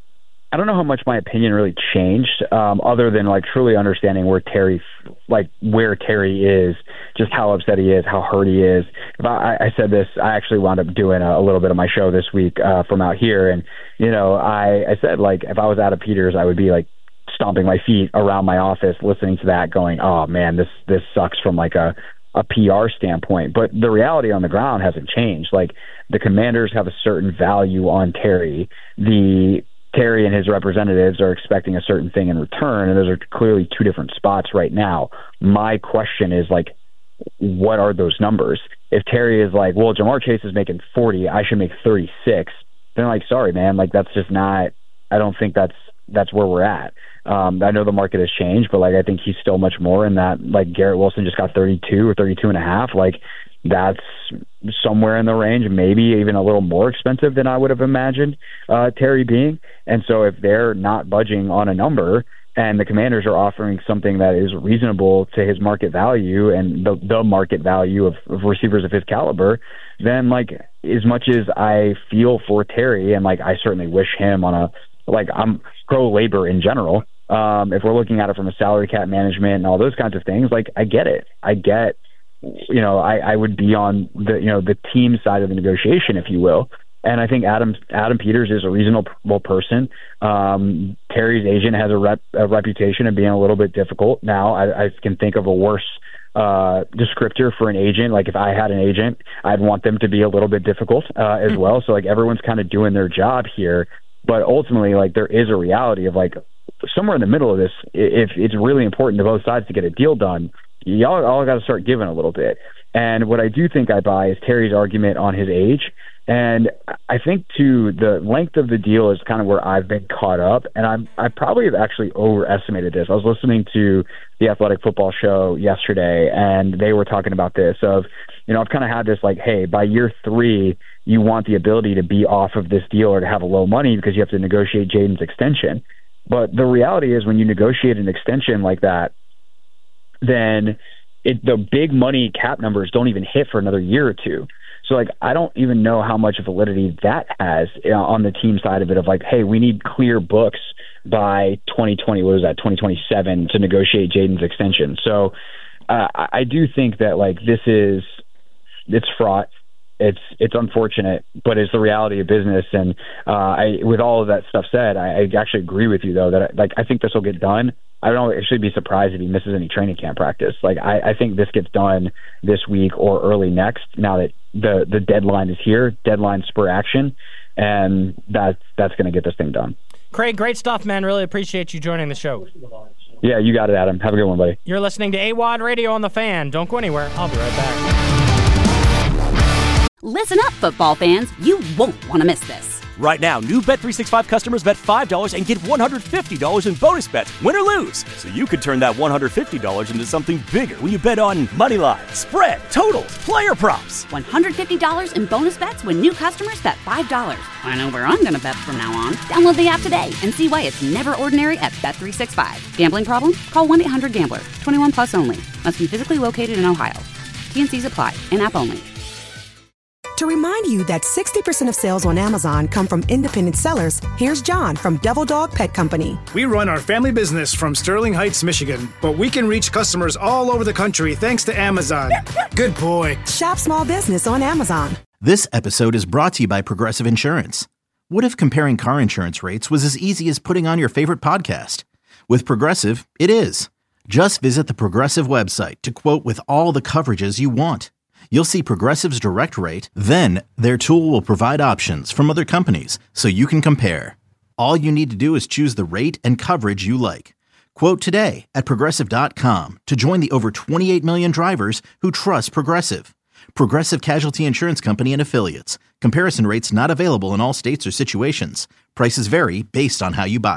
I don't know how much my opinion really changed, um, other than like truly understanding where Terry, like where Terry is, just how upset he is, how hurt he is. If I, I said this, I actually wound up doing a, a little bit of my show this week uh, from out here, and you know, I, I said like if I was Adam Peters, I would be like stomping my feet around my office, listening to that, going, "Oh man, this this sucks" from like a a P R standpoint. But the reality on the ground hasn't changed. Like the Commanders have a certain value on Terry. The Terry and his representatives are expecting a certain thing in return, and those are clearly two different spots right now. My question is, like, what are those numbers? If Terry is like, well, Jamar Chase is making forty, I should make thirty-six, then like, sorry, man, like that's just not, I don't think that's that's where we're at. Um, I know the market has changed, but like I think he's still much more in that, like Garrett Wilson just got thirty-two or thirty-two and a half. Like that's somewhere in the range, maybe even a little more expensive than I would have imagined uh, Terry being. And so if they're not budging on a number and the Commanders are offering something that is reasonable to his market value and the, the market value of, of receivers of his caliber, then like as much as I feel for Terry and like I certainly wish him on a, like I'm pro labor in general. Um, if we're looking at it from a salary cap management and all those kinds of things, like I get it. I get, you know, I, I would be on the, you know, the team side of the negotiation, if you will. And I think Adam Adam Peters is a reasonable person. Um, Terry's agent has a, rep, a reputation of being a little bit difficult. Now I, I can think of a worse uh, descriptor for an agent. Like if I had an agent, I'd want them to be a little bit difficult uh, as well. So like everyone's kind of doing their job here. But ultimately, like there is a reality of like somewhere in the middle of this, if it's really important to both sides to get a deal done, y'all all got to start giving a little bit. And what I do think I buy is Terry's argument on his age. And I think too, the length of the deal is kind of where I've been caught up. And I'm, I probably have actually overestimated this. I was listening to the Athletic Football Show yesterday, and they were talking about this of, you know, I've kind of had this like, hey, by year three, you want the ability to be off of this deal or to have a low money because you have to negotiate Jaden's extension. But the reality is when you negotiate an extension like that, then it, the big money cap numbers don't even hit for another year or two. So, like, I don't even know how much validity that has you know, on the team side of it of, like, hey, we need clear books by twenty twenty, what was that, twenty twenty-seven to negotiate Jaden's extension. So uh, I do think that, like, this is – it's fraught. It's it's unfortunate, but it's the reality of business. And uh, I, with all of that stuff said, I, I actually agree with you, though, that, like, I think this will get done. I don't know, I should be surprised if he misses any training camp practice. Like, I, I think this gets done this week or early next now that the, the deadline is here, deadline spur action, and that, that's going to get this thing done. Craig, great stuff, man. Really appreciate you joining the show. Yeah, you got it, Adam. Have a good one, buddy. You're listening to A W O D Radio on The Fan. Don't go anywhere. I'll be right back. Listen up, football fans. You won't want to miss this. Right now, new Bet three sixty-five customers bet five dollars and get one hundred fifty dollars in bonus bets, win or lose. So you could turn that one hundred fifty dollars into something bigger when you bet on money line, spread, totals, player props. one hundred fifty dollars in bonus bets when new customers bet five dollars. I know where I'm going to bet from now on. Download the app today and see why it's never ordinary at Bet three sixty-five. Gambling problem? Call one eight hundred gambler. twenty-one plus only. Must be physically located in Ohio. T and C's apply. In-app only. To remind you that sixty percent of sales on Amazon come from independent sellers, here's John from Devil Dog Pet Company. We run our family business from Sterling Heights, Michigan, but we can reach customers all over the country thanks to Amazon. Good boy. Shop small business on Amazon. This episode is brought to you by Progressive Insurance. What if comparing car insurance rates was as easy as putting on your favorite podcast? With Progressive, it is. Just visit the Progressive website to quote with all the coverages you want. You'll see Progressive's direct rate, then their tool will provide options from other companies so you can compare. All you need to do is choose the rate and coverage you like. Quote today at Progressive dot com to join the over twenty-eight million drivers who trust Progressive. Progressive Casualty Insurance Company and Affiliates. Comparison rates not available in all states or situations. Prices vary based on how you buy.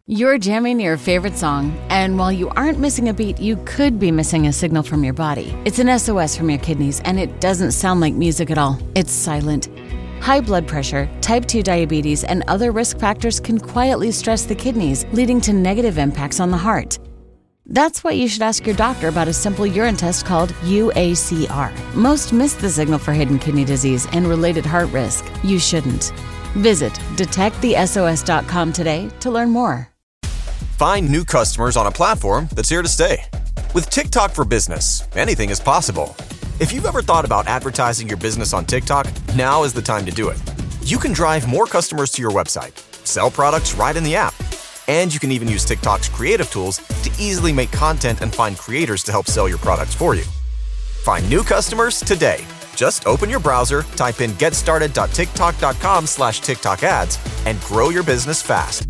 You're jamming your favorite song, and while you aren't missing a beat, you could be missing a signal from your body. It's an S O S from your kidneys, and it doesn't sound like music at all. It's silent. High blood pressure, type two diabetes, and other risk factors can quietly stress the kidneys, leading to negative impacts on the heart. That's why you should ask your doctor about a simple urine test called U A C R. Most miss the signal for hidden kidney disease and related heart risk. You shouldn't. Visit detect the S O S dot com today to learn more. Find new customers on a platform that's here to stay. With TikTok for Business, anything is possible. If you've ever thought about advertising your business on TikTok, now is the time to do it. You can drive more customers to your website, sell products right in the app, and you can even use TikTok's creative tools to easily make content and find creators to help sell your products for you. Find new customers today. Just open your browser, type in getstarted.tiktok.com slash TikTok ads, and grow your business fast.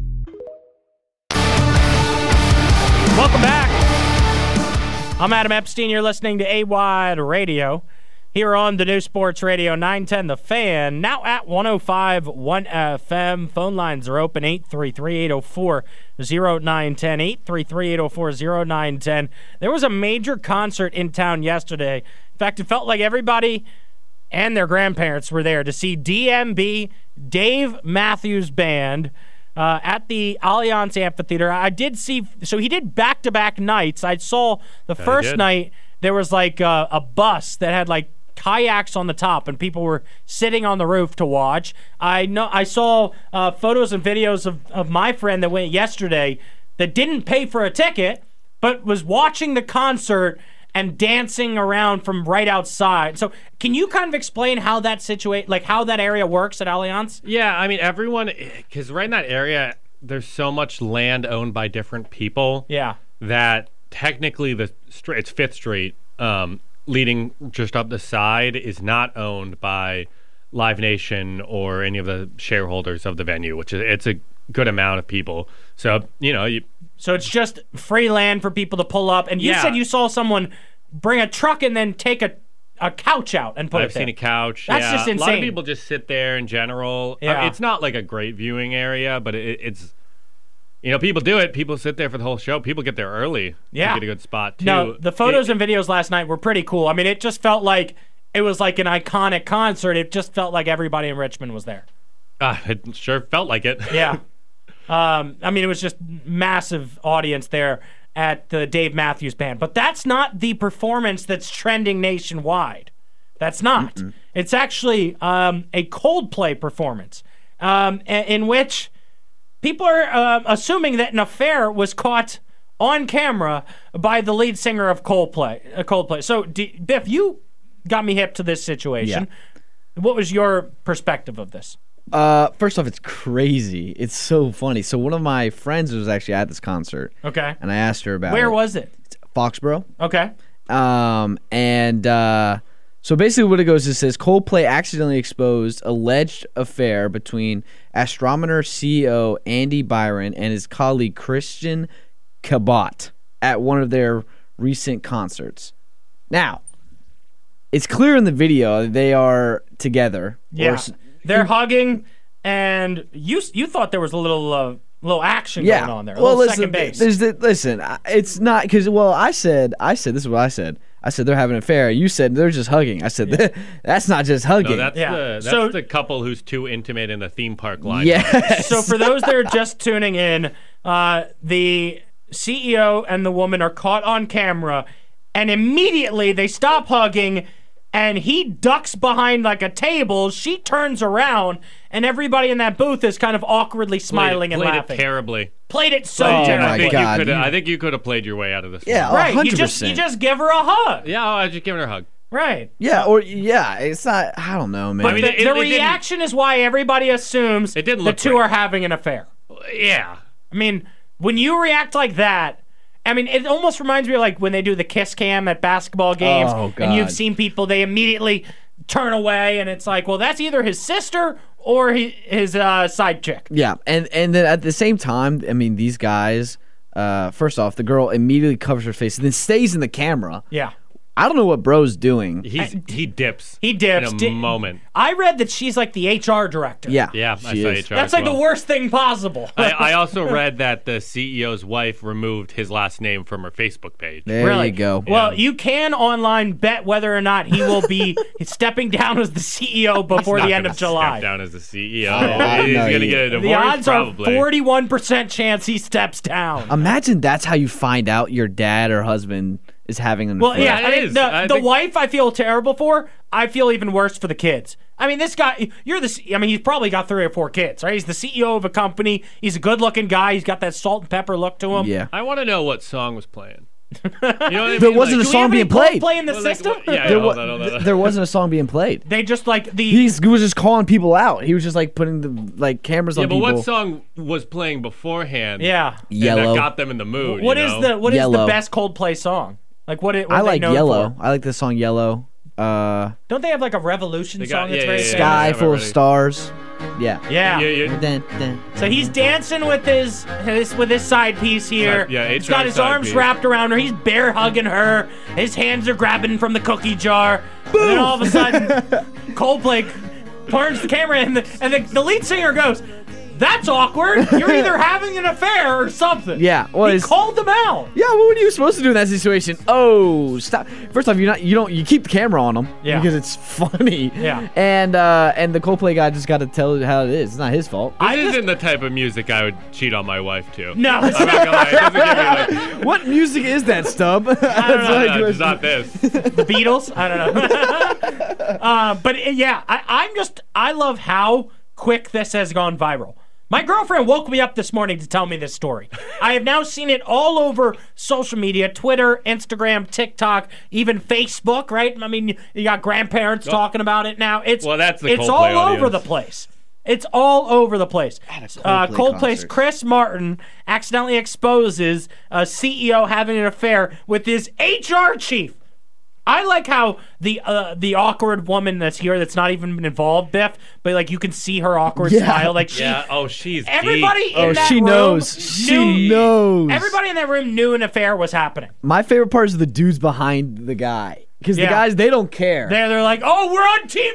Welcome back. I'm Adam Epstein. You're listening to A-Wide Radio here on the new Sports Radio nine ten The Fan, now at one oh five point one F M. Phone lines are open, eight three three, eight oh four, oh nine one oh, eight three three, eight oh four, oh nine one oh. There was a major concert in town yesterday. In fact, it felt like everybody and their grandparents were there to see D M B, Dave Matthews Band, Uh, at the Allianz Amphitheater. I did see, so he did back-to-back nights. I saw the Yeah, first night, there was like a, a bus that had like kayaks on the top, and people were sitting on the roof to watch. I know I saw uh, photos and videos of, of my friend that went yesterday that didn't pay for a ticket, but was watching the concert and dancing around from right outside. So can you kind of explain how that situate, like how that area works at Allianz? Yeah, I mean, everyone, because right in that area, there's so much land owned by different people. Yeah. That technically the street, it's Fifth Street, um, leading just up the side, is not owned by Live Nation or any of the shareholders of the venue, which is it's a good amount of people. So, you know, you. So it's just free land for people to pull up. And you Yeah. said you saw someone bring a truck and then take a, a couch out and put I've it there. seen a couch. That's yeah. just insane. A lot of people just sit there in general. Yeah. Uh, it's not like a great viewing area, but it, it's, you know, people do it. People sit there for the whole show. People get there early Yeah. to get a good spot, too. No, the photos It- and videos last night were pretty cool. I mean, it just felt like it was like an iconic concert. It just felt like everybody in Richmond was there. Uh, it sure felt like it. Yeah. Um, I mean, it was just massive audience there at the Dave Matthews Band. But that's not the performance that's trending nationwide. That's not. Mm-mm. It's actually um, a Coldplay performance um, in which people are uh, assuming that an affair was caught on camera by the lead singer of Coldplay. Uh, Coldplay. So, D- Biff, you got me hip to this situation. Yeah. What was your perspective of this? Uh, first off, it's crazy. It's so funny. So one of my friends was actually at this concert. Okay. And I asked her about Where it. was it? Foxborough. Okay. Um, and uh, so basically what it goes is it says Coldplay accidentally exposed alleged affair between Astrometer C E O Andy Byron and his colleague Christian Cabot at one of their recent concerts. Now, it's clear in the video they are together. Yeah. Or, They're hugging, and you you thought there was a little uh, little action yeah. going on there. A well, little listen, second base. There's the, listen, it's not because well, I said I said this is what I said. I said they're having an affair. You said they're just hugging. I said yeah. that's not just hugging. No, that's yeah. the that's so, the couple who's too intimate in the theme park line. Yes. So for those that are just tuning in, uh, the C E O and the woman are caught on camera, and immediately they stop hugging. And he ducks behind like a table. She turns around, and everybody in that booth is kind of awkwardly smiling played, and played laughing. It terribly. Played it so oh terribly. My I think God. you I think you could have played your way out of this. Yeah, one. right. one hundred You percent. just you just give her a hug. Yeah, I was just giving her a hug. Right. Yeah, or yeah, it's not. I don't know, man. But I mean, the, it- the it didn't- reaction is why everybody assumes It didn't the look two great. are having an affair. Yeah. I mean, when you react like that, I mean, it almost reminds me of like when they do the kiss cam at basketball games, Oh, and you've God. seen people, they immediately turn away, and it's like, well, that's either his sister or his, his uh, side chick. Yeah, and and then at the same time, I mean, these guys. Uh, first off, the girl immediately covers her face and then stays in the camera. Yeah. I don't know what bro's doing. He's he dips. He dips. in a Di- moment. I read that she's like the H R director. Yeah, Yeah, I she saw is. H R. That's as like well. the worst thing possible. I, I also read that the C E O's wife removed his last name from her Facebook page. There Really? you go. Well, you can online bet whether or not he will be stepping down as the C E O before He's the not end of gonna July. Step down as the C E O. I He's know going to you- get a divorce. The odds probably. are forty-one percent chance he steps down. Imagine that's how you find out your dad or husband is having an Well, affair. yeah, Yeah, I it mean, is. the, I the think- wife I feel terrible for. I feel even worse for the kids. I mean, this guy, you're the, C- I mean, he's probably got three or four kids, right? He's the C E O of a company. He's a good-looking guy. He's got that salt and pepper look to him. Yeah. I want to know what song was playing. You know what I mean? There wasn't Like- a song being played. Play in the Well, like, system. what- yeah, There, hold wa- on, hold on, hold on. there wasn't a song being played. They just like the. He's, he was just calling people out. He was just like putting the like cameras Yeah, on but people. what song was playing beforehand? Yeah. and Yellow. that got them in the mood. What you is know? the what is Yellow. the best Coldplay song? Like what? It, what I are they like known Yellow. for? I like the song Yellow. Uh, Don't they have like a Revolution They got- song that's yeah, very yeah, yeah, famous? Sky yeah, full of already. stars. Yeah. Yeah. Yeah, yeah. Dun, dun. So he's dancing with his, his with his side piece here. Side- yeah, he's H R got his side arms piece. wrapped around her. He's bear hugging her. His hands are grabbing from the cookie jar. And then all of a sudden, Coldplay turns the camera and the, and the, the lead singer goes, "That's awkward. You're either having an affair or something." Yeah, well, he it's- called them out. Yeah, what were you supposed to do in that situation? Oh, stop! First off, you're not. You don't. You keep the camera on him Yeah. because it's funny. Yeah. And uh, and the Coldplay guy just got to tell it how it is. It's not his fault. This I just- isn't the type of music I would cheat on my wife to. No, it's I'm not gonna lie. It doesn't give me like, What music is that, Stub? I don't know. no, no, it's not this. The Beatles. I don't know. uh, but uh, yeah, I, I'm just. I love how quick this has gone viral. My girlfriend woke me up this morning to tell me this story. I have now seen it all over social media, Twitter, Instagram, TikTok, even Facebook, right? I mean, you got grandparents talking about it now. It's Well, that's the It's Coldplay all over audience. the place. It's all over the place. Uh, Coldplay Coldplay's concert. Chris Martin accidentally exposes a C E O having an affair with his H R chief. I like how the uh, the awkward woman that's here that's not even been involved, Biff, but like you can see her awkward Yeah. smile. Like she, Yeah. Oh, she's everybody deep. in Oh, that she room knows. knew- She knows. Everybody in that room knew an affair was happening. My favorite part is the dudes behind the guy because Yeah. the guys they don't care. They're they're like, oh, we're on T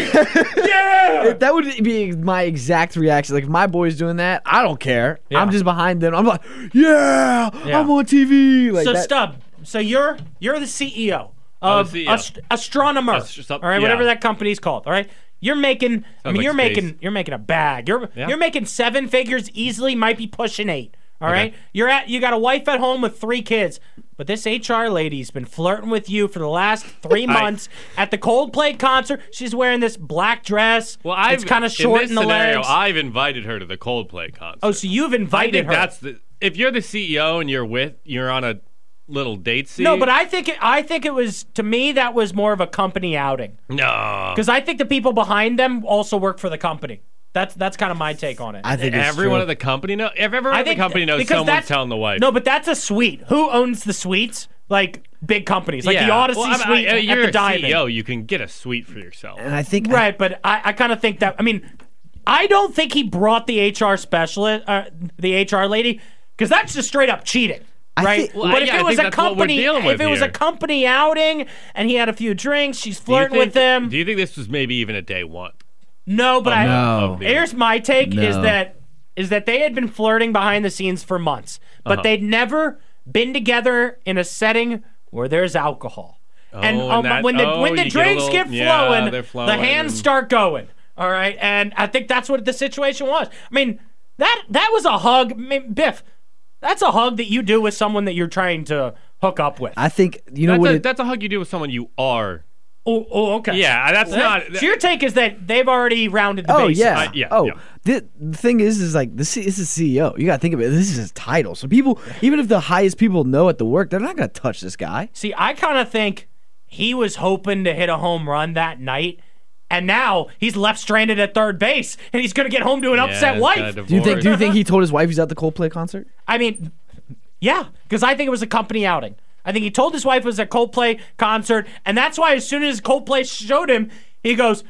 V. Yeah. That would be my exact reaction. Like if my boy's doing that, I don't care. Yeah. I'm just behind them. I'm like, yeah, Yeah. I'm on T V. Like So that. Stub, so you're you're the C E O I'm of the C E O. Ast- Astronomer, Ast- some- all right, whatever yeah. that company's called, all right. You're making, I Sounds mean, like you're space. making, you're making a bag. You're Yeah. you're making seven figures easily. Might be pushing eight. All Okay. right. You're at, you got a wife at home with three kids, but this H R lady's been flirting with you for the last three I- months at the Coldplay concert. She's wearing this black dress. Well, I've, it's kind of short in, this in the scenario, legs. I've invited her to the Coldplay concert. Oh, so you've I invited think her. that's the. If you're the C E O and you're with, you're on a little date scene. No, but I think it, I think it was, to me, that was more of a company outing. no. Because I think the people behind them also work for the company. That's that's kind of my take on it. I think it's everyone true. at the company know. If everyone I at the think company knows, because someone's that's- telling the wife. No, but that's a suite. Who owns the suites? Like big companies, like yeah. the Odyssey well, I mean, suite I- at you're the a Diamond. C E O. You can get a suite for yourself. And I think Right, but I, I kind of think that. I mean, I don't think he brought the H R specialist, uh, the H R lady, because that's just straight up cheating. I Right, think- Well, but if yeah, I it was think a that's what we're company, dealing if with it was a here. company outing and he had a few drinks, she's Do you flirting with think- him. Do you think this was maybe even a day one? No, but Oh, I. no. Here's my take: is No. that is that they had been flirting behind the scenes for months, but Uh-huh. they'd never been together in a setting where there's alcohol. and Oh, um, and that- when the oh, when the you get a drinks little- get yeah, flowing, they're the flowing hands and- start going. All right, and I think that's what the situation was. I mean, that that was a hug, I mean, Biff. That's a hug that you do with someone that you're trying to hook up with. I think you know That's what a, it, that's a hug you do with someone you are. Oh, oh, okay. Yeah, that's not. So your take is that they've already rounded the Oh bases. yeah. I- yeah, oh, yeah. The, the thing is, is like this. This is C E O. You got to think about it. This is his title. So people, even if the highest people know at the work, they're not gonna touch this guy. See, I kind of think he was hoping to hit a home run that night, and now he's left stranded at third base, and he's going to get home to an Yeah, upset it's wife. kinda Do you think? Do you divorced. think he told his wife he's at the Coldplay concert? I mean, yeah, because I think it was a company outing. I think he told his wife it was a Coldplay concert, and that's why as soon as Coldplay showed him, he goes,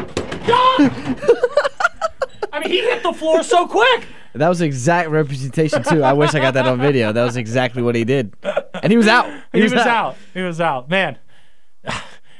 "Ah!" I mean, he hit the floor so quick. That was exact representation too. I wish I got that on video. That was exactly what he did, and he was out. He, was, out. He was out. Man,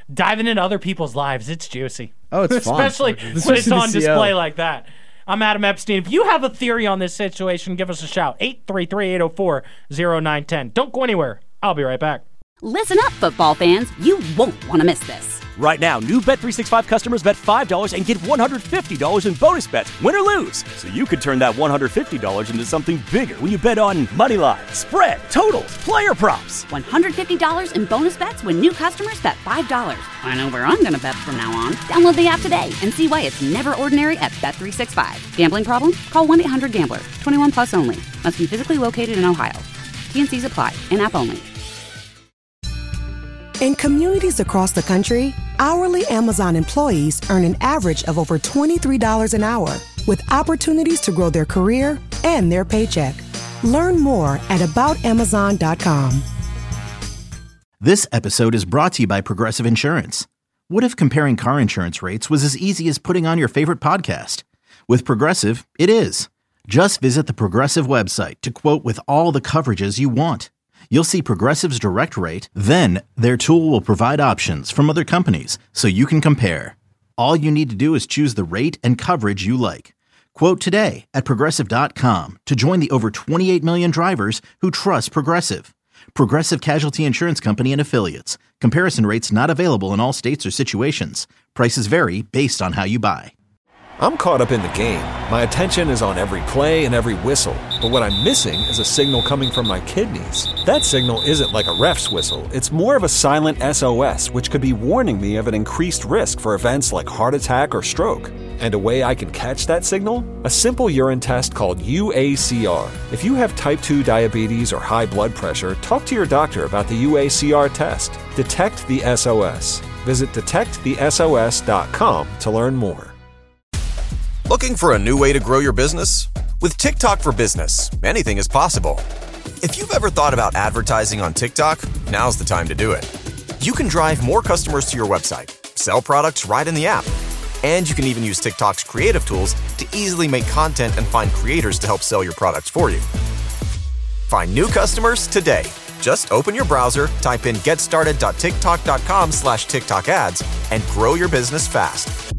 diving into other people's lives. It's juicy. Oh, it's fun. Especially It's when it's juicy to on see display how- like that. I'm Adam Epstein. If you have a theory on this situation, give us a shout. eight three three, eight oh four, oh nine one oh. Don't go anywhere. I'll be right back. Listen up, football fans. You won't want to miss this. Right now, new Bet three sixty-five customers bet five dollars and get one hundred fifty dollars in bonus bets, win or lose. So you could turn that one hundred fifty dollars into something bigger when you bet on money line, spread, totals, player props. one hundred fifty dollars in bonus bets when new customers bet five dollars. I know where I'm going to bet from now on. Download the app today and see why it's never ordinary at Bet three sixty-five. Gambling problem? Call one eight hundred gambler. twenty-one plus only. Must be physically located in Ohio. T N Cs apply. In-app only. In communities across the country, hourly Amazon employees earn an average of over twenty-three dollars an hour, with opportunities to grow their career and their paycheck. Learn more at about amazon dot com. This episode is brought to you by Progressive Insurance. What if comparing car insurance rates was as easy as putting on your favorite podcast? With Progressive, it is. Just visit the Progressive website to quote with all the coverages you want. You'll see Progressive's direct rate, then their tool will provide options from other companies so you can compare. All you need to do is choose the rate and coverage you like. Quote today at progressive dot com to join the over twenty-eight million drivers who trust Progressive. Progressive Casualty Insurance Company and Affiliates. Comparison rates not available in all states or situations. Prices vary based on how you buy. I'm caught up in the game. My attention is on every play and every whistle. But what I'm missing is a signal coming from my kidneys. That signal isn't like a ref's whistle. It's more of a silent S O S, which could be warning me of an increased risk for events like heart attack or stroke. And a way I can catch that signal? A simple urine test called U A C R. If you have type two diabetes or high blood pressure, talk to your doctor about the U A C R test. Detect the S O S. Visit detect the S O S dot com to learn more. Looking for a new way to grow your business? With TikTok for Business, anything is possible. If you've ever thought about advertising on TikTok, now's the time to do it. You can drive more customers to your website, sell products right in the app, and you can even use TikTok's creative tools to easily make content and find creators to help sell your products for you. Find new customers today. Just open your browser, type in getstarted dot tiktok dot com slash TikTok ads, and grow your business fast.